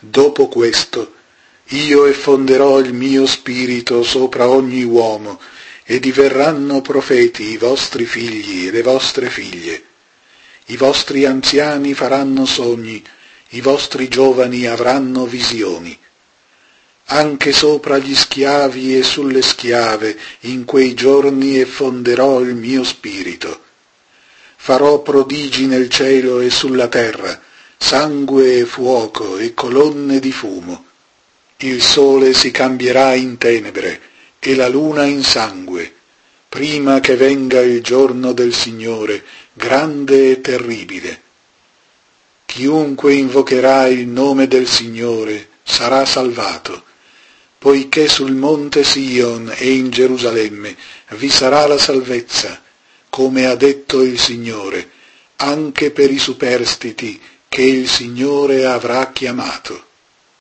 Dopo questo, io effonderò il mio spirito sopra ogni uomo, e diverranno profeti i vostri figli e le vostre figlie. I vostri anziani faranno sogni, i vostri giovani avranno visioni. Anche sopra gli schiavi e sulle schiave in quei giorni effonderò il mio spirito. Farò prodigi nel cielo e sulla terra, sangue e fuoco e colonne di fumo. Il sole si cambierà in tenebre e la luna in sangue, prima che venga il giorno del Signore, grande e terribile. Chiunque invocherà il nome del Signore sarà salvato, poiché sul monte Sion e in Gerusalemme vi sarà la salvezza, come ha detto il Signore, anche per i superstiti che il Signore avrà chiamato.